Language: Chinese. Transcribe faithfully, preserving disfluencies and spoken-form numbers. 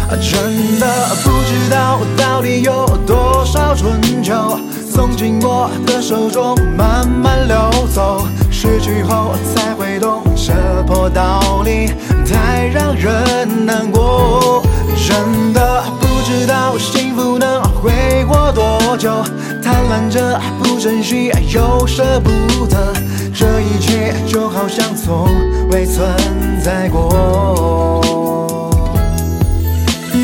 真的不知道到底有多少春秋，从经过的手中慢慢流走，失去后才会懂这破道理，太让人难过。真的不知道幸福能挥霍多久，贪婪着不珍惜又舍不